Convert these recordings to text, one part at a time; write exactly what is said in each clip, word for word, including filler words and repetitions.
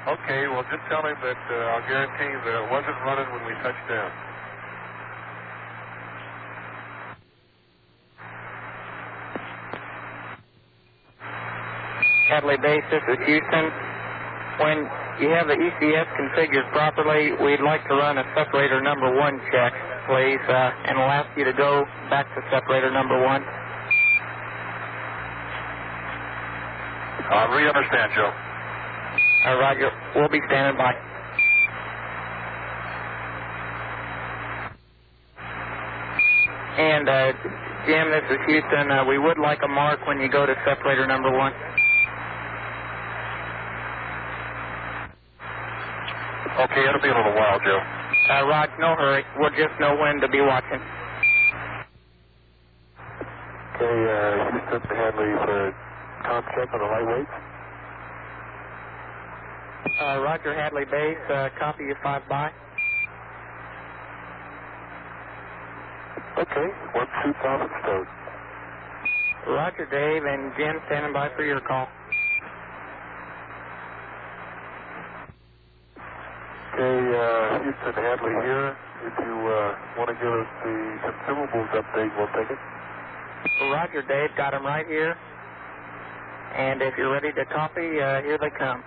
Okay, well, just tell him that uh, I'll guarantee that it wasn't running when we touched down. Hadley Base, this is Houston. When you have the E C S configured properly, we'd like to run a separator number one check, please, uh, and we'll ask you to go back to separator number one. I really understand, Joe. Uh, Roger, we'll be standing by. And uh, Jim, this is Houston. Uh, we would like a mark when you go to separator number one. Okay, it'll be a little while, Joe. Uh, Rod, no hurry. We'll just know when to be watching. Okay, uh, Houston to Hadley for comp check on the lightweights. Uh, Roger, Hadley Base. Uh, copy you five by. Okay, one two thousand stowed. Roger, Dave, and Jim standing by for your call. Okay, uh, Houston to Hadley here. If you uh, want to give us the consumables update, we'll take it. Roger, Dave. Got them right here. And if you're ready to copy, uh, here they come.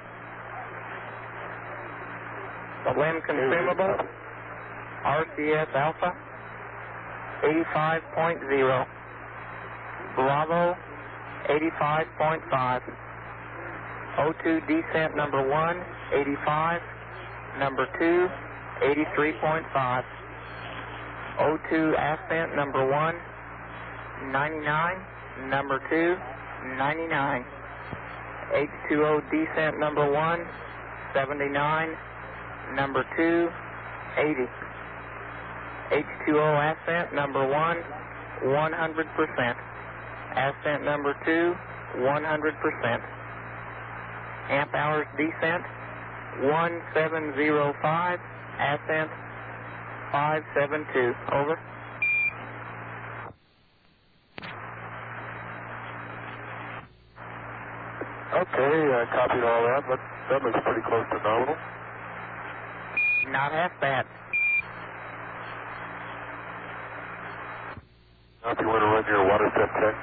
The Lim consumable, R C S Alpha, eighty-five point zero. Bravo, eighty-five point five. O two descent number one, eighty-five. Number two, eighty-three point five. O two ascent number one, ninety-nine. Number two, ninety-nine. H two O descent number one, seventy-nine. Number two, eighty. H two O ascent number one, one hundred percent. Ascent number two, one hundred percent. Amp hours descent, one seven zero five. Ascent, five seven two. Over. Okay, I uh, copied all that, but that looks pretty close to nominal. Not half bad. Now if you want to run your water step check.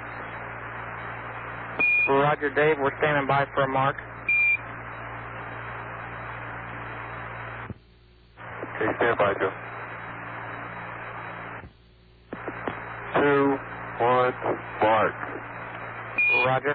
Roger, Dave, we're standing by for a mark. Okay, stand by, Joe. Two, one, mark. Roger.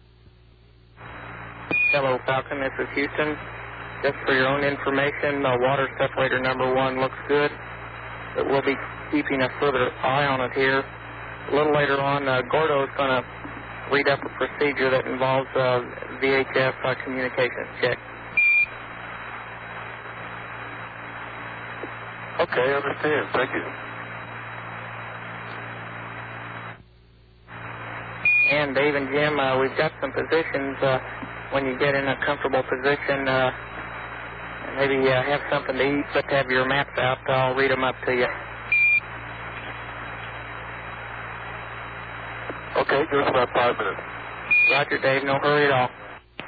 Hello, Falcon, this is Houston. Just for your own information, uh, water separator number one looks good, but we'll be keeping a further eye on it here. A little later on, uh, Gordo is going to read up a procedure that involves uh, V H F uh, communications check. Okay, I understand. Thank you. And Dave and Jim, uh, we've got some positions. Uh, when you get in a comfortable position, uh, maybe uh, have something to eat, but have your maps out. I'll read them up to you. Okay, give us about five minutes. Roger, Dave. No hurry at all.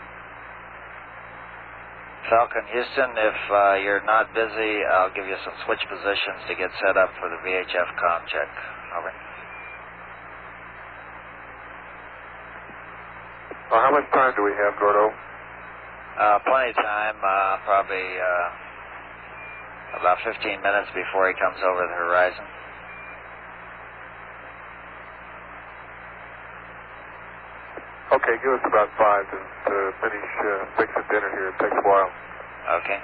Falcon, Houston, if uh, you're not busy, I'll give you some switch positions to get set up for the V H F comm check. Over. Well, how much time do we have, Gordo? Uh, plenty of time, uh, probably uh, about fifteen minutes before he comes over the horizon. Okay, give us about five to, to finish uh, fixing dinner here. It takes a while. Okay.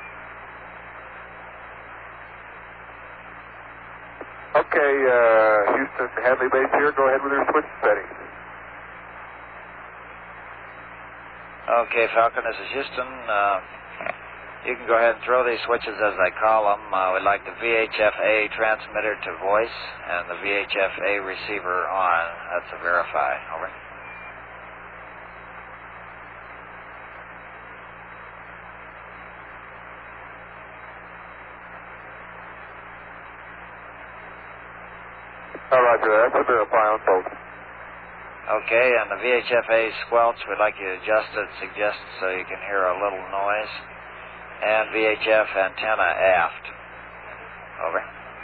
Okay, uh, Houston, Hadley Base here. Go ahead with your switch settings. Okay, Falcon, this is Houston. Uh, you can go ahead and throw these switches as I call them. Uh, we'd like the V H F A transmitter to voice and the V H F A receiver on. That's a verify. Over. All right, that's a verify on both. Okay, and the V H F A squelch, we'd like you to adjust it, suggest so you can hear a little noise. and V H F antenna aft. Over.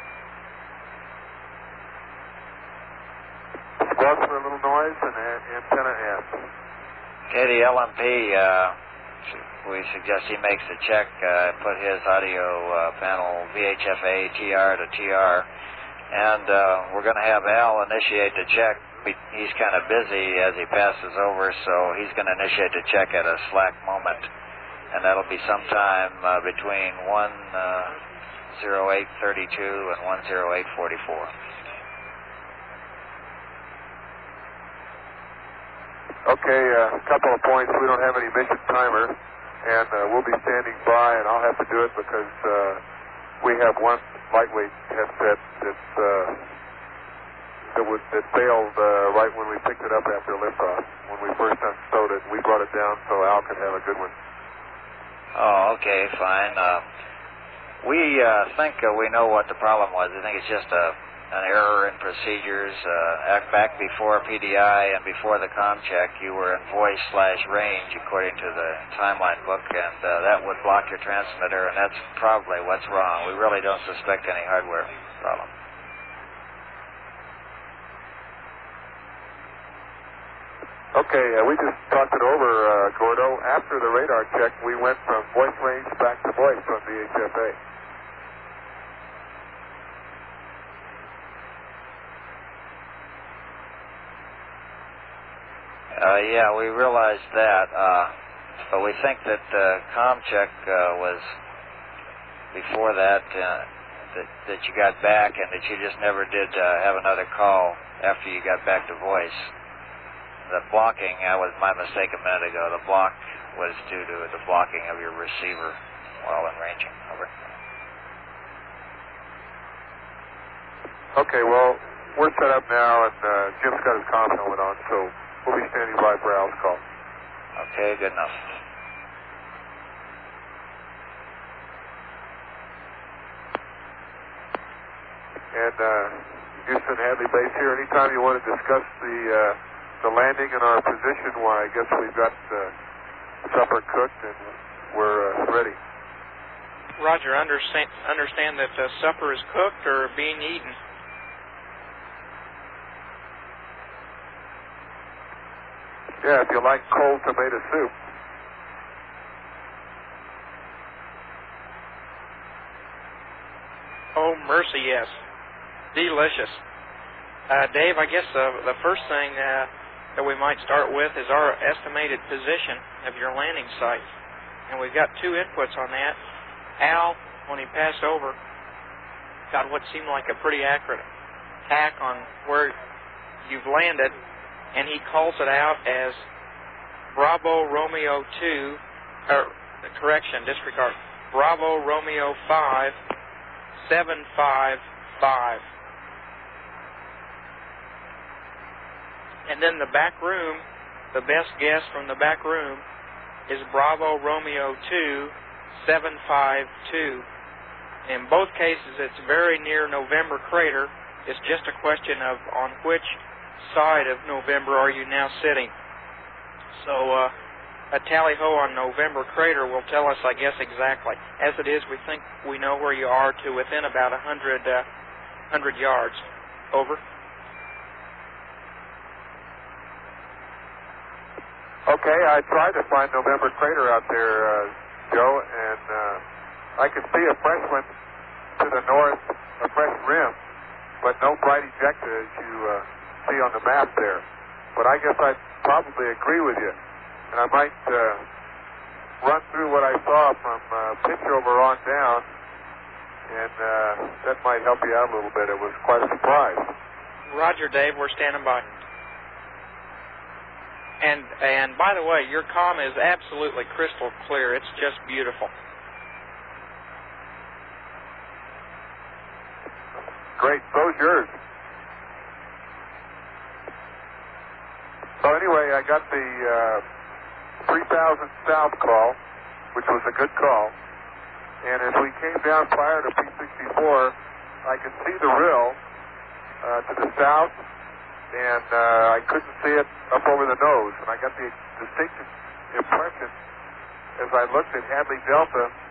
Squawk for a little noise and a- antenna aft. Okay, the L M P, uh, we suggest he makes the check, uh, put his audio uh, panel V H F A T R to T R, and uh, we're going to have Al initiate the check. He's kind of busy as he passes over, so he's going to initiate the check at a slack moment, and that'll be sometime uh, between one oh eight thirty-two and one oh eight forty-four. Okay, uh, a couple of points. We don't have any mission timer, and uh, we'll be standing by, and I'll have to do it because uh, we have one lightweight headset that's, uh, that, would, that failed uh, right when we picked it up after liftoff. When we first unstowed it, we brought it down so Al could have a good one. Oh, okay, fine. Uh, we uh, think uh, we know what the problem was. I think it's just a an error in procedures. Uh, back before P D I and before the comm check, you were in voice slash range according to the timeline book, and uh, that would block your transmitter, and that's probably what's wrong. We really don't suspect any hardware problem. Okay, uh, we just talked it over, uh, Gordo. After the radar check, we went from voice range back to voice on V H F A. Uh, yeah, we realized that, uh, but we think that uh, comm check uh, was before that, uh, that that you got back and that you just never did uh, have another call after you got back to voice. The blocking, that was my mistake a minute ago. The block was due to the blocking of your receiver while in ranging. Over. Okay, well, we're set up now, and uh, Jim's got his comm helmet on, so we'll be standing by for Al's call. Okay, good enough. And uh, Houston Hadley Base here. Anytime you want to discuss the uh, the landing and our position, why, I guess we've got uh, supper cooked and we're uh, ready. Roger, understand, understand that uh, supper is cooked or being eaten. Yeah, if you like cold tomato soup. Oh, mercy, yes. Delicious. Uh, Dave, I guess uh, the first thing uh, that we might start with is our estimated position of your landing site. And we've got two inputs on that. Al, when he passed over, got what seemed like a pretty accurate tack on where you've landed, and he calls it out as Bravo Romeo two, or correction, disregard, Bravo Romeo five, seven five five. And then the back room, the best guess from the back room is Bravo Romeo two, seven five two. In both cases, it's very near November Crater. It's just a question of on which side of November are you now sitting. So uh, a tally-ho on November Crater will tell us, I guess, exactly. As it is, we think we know where you are to within about one hundred, uh, one hundred yards. Over. Okay, I tried to find November Crater out there, uh, Joe, and uh, I could see a fresh one to the north, a fresh rim, but no bright ejecta as you uh, see on the map there. But I guess I'd probably agree with you, and I might uh, run through what I saw from uh, Pitchover on down, and uh, that might help you out a little bit. It was quite a surprise. Roger, Dave, we're standing by. And and by the way, your comm is absolutely crystal clear. It's just beautiful. Great. So's yours. So anyway, I got the uh, three thousand South call, which was a good call. And as we came down prior to P sixty-four, I could see the rill uh, to the south, and uh, I couldn't see it up over the nose. And I got the distinct impression as I looked at Hadley Delta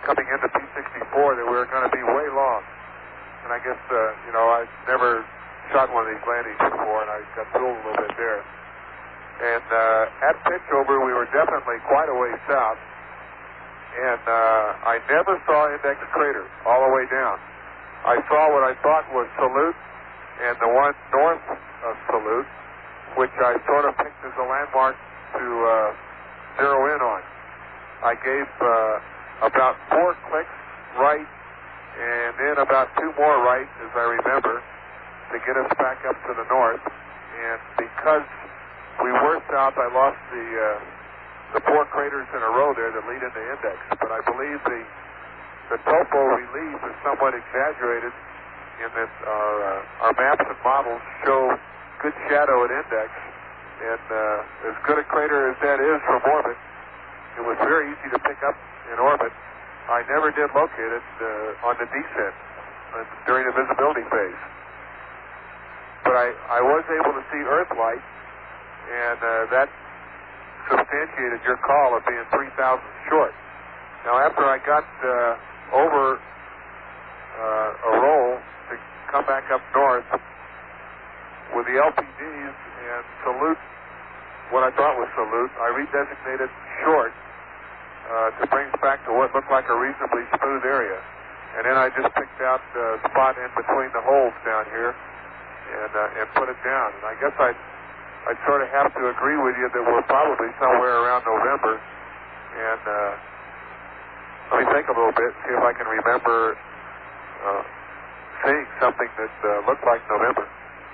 coming into P sixty-four that we were going to be way long. And I guess, uh, you know, I've never shot one of these landings before, and I got fooled a little bit there. And uh, at pitchover, we were definitely quite a way south. And uh, I never saw Index Crater all the way down. I saw what I thought was Salute and the one north of Salute, which I sort of picked as a landmark to uh, zero in on. I gave uh, about four clicks right and then about two more right, as I remember, to get us back up to the north. And because we were south, I lost the uh, the four craters in a row there that lead into Index. But I believe the the topo relief is somewhat exaggerated in that our uh, our maps and models show good shadow at Index. And uh, as good a crater as that is from orbit, it was very easy to pick up in orbit. I never did locate it uh, on the descent uh, during the visibility phase. But I, I was able to see Earth light, and uh, that substantiated your call of being three thousand short. Now, after I got uh, over uh, a roll to come back up north with the L P Ds and Salute, what I thought was Salute, I redesignated short uh, to bring us back to what looked like a reasonably smooth area. And then I just picked out the spot in between the holes down here and uh, and put it down. And I guess I'd, I'd sort of have to agree with you that we're probably somewhere around November. And uh, let me think a little bit, see if I can remember uh, seeing something that uh, looked like November.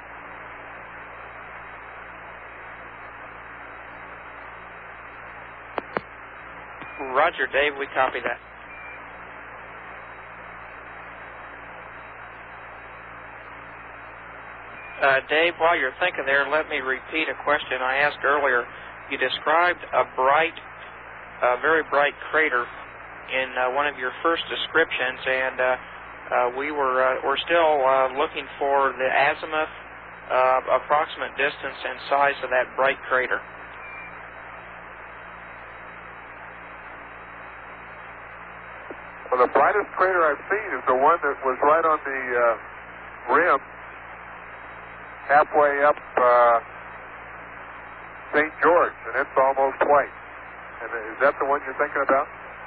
Roger, Dave, we copy that. Uh, Dave, while you're thinking there, let me repeat a question I asked earlier. You described a bright, uh, very bright crater in uh, one of your first descriptions, and uh, uh, we were uh, we're still uh, looking for the azimuth, uh, approximate distance and size of that bright crater. Well, the brightest crater I've seen is the one that was right on the uh, rim, halfway up uh, Saint George, and it's almost white. And is that the one you're thinking about?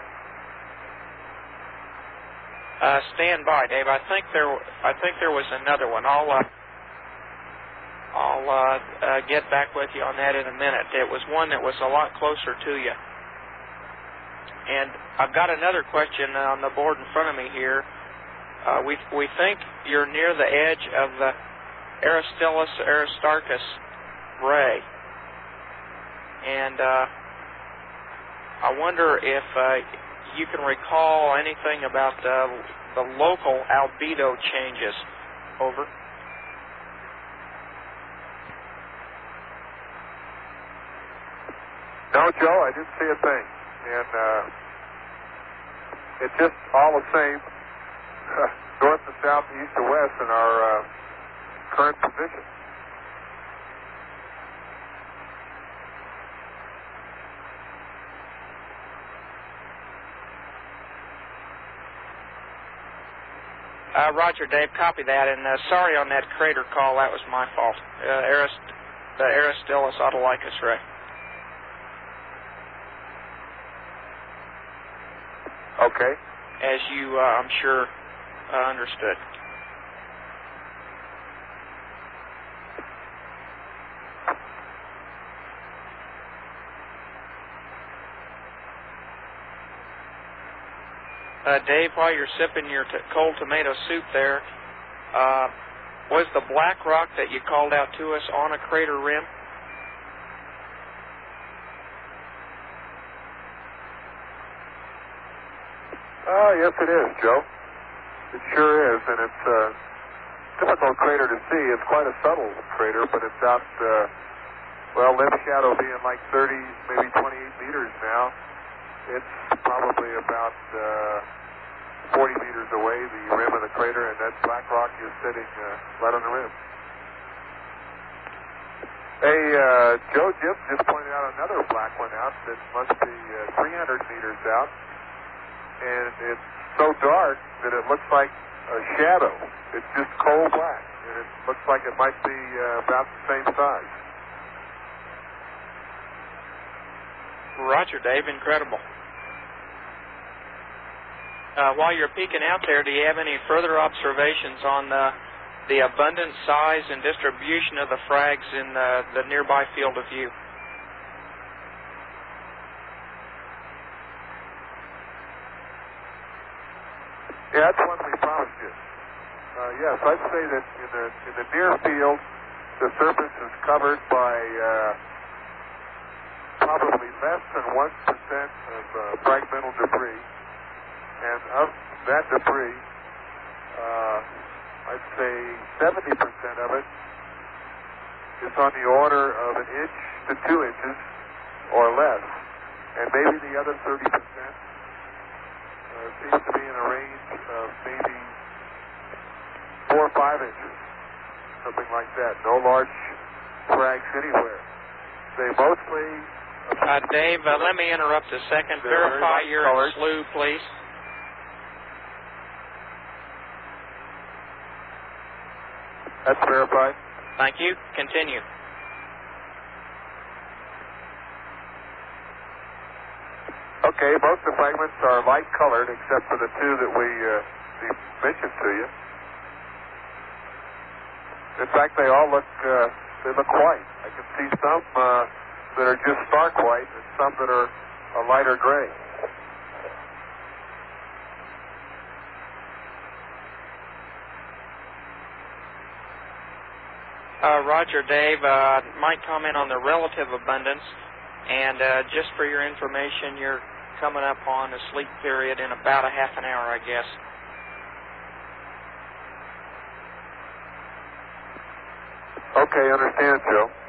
Uh, stand by, Dave. I think there, I think there was another one. I'll, uh, I'll uh, uh, get back with you on that in a minute. It was one that was a lot closer to you. And I've got another question on the board in front of me here. Uh, we we think you're near the edge of the Aristillus Aristarchus ray, and uh, I wonder if uh, you can recall anything about uh, the local albedo changes. Over. No, Joe, I didn't see a thing. And uh, it's just all the same, uh, north to south, east to west in our uh, current position. Uh, Roger, Dave, copy that. And uh, sorry on that crater call, that was my fault. Uh, Arist the Aristillus Autolycus ray. Okay. As you, uh, I'm sure, uh, understood. Uh, Dave, while you're sipping your t cold tomato soup there, uh, was the black rock that you called out to us on a crater rim? Oh, yes, it is, Joe. It sure is, and it's a difficult crater to see. It's quite a subtle crater, but it's out, uh, well, left shadow being like thirty, maybe twenty-eight meters now. It's probably about uh, forty meters away, the rim of the crater, and that black rock is sitting uh, right on the rim. Hey, uh, Joe, Jim just pointed out another black one out that must be uh, three hundred meters out. and it's so dark that it looks like a shadow. It's just coal black, and it looks like it might be uh, about the same size. Roger, Dave. Incredible. Uh, while you're peeking out there, do you have any further observations on the, the abundant size and distribution of the frags in the, the nearby field of view? Yeah, that's one we promised you. Uh, yes, I'd say that in the in the near field, the surface is covered by uh, probably less than one percent of uh, fragmental debris, and of that debris, uh, I'd say seventy percent of it is on the order of an inch to two inches or less, and maybe the other thirty percent uh, seems to be in a range of maybe four or five inches, something like that. No large frags anywhere. They mostly... Uh, Dave, uh, let me interrupt a second. Verify your slew, please. That's verified. Thank you. Continue. Okay, most of the fragments are light colored except for the two that we, uh, we mentioned to you. In fact, they all look uh, they look white. I can see some uh, that are just stark white and some that are a lighter gray. Uh, Roger, Dave. Uh, might comment on the relative abundance, and uh, just for your information, you're coming up on a sleep period in about a half an hour, I guess. Okay, understand, Joe.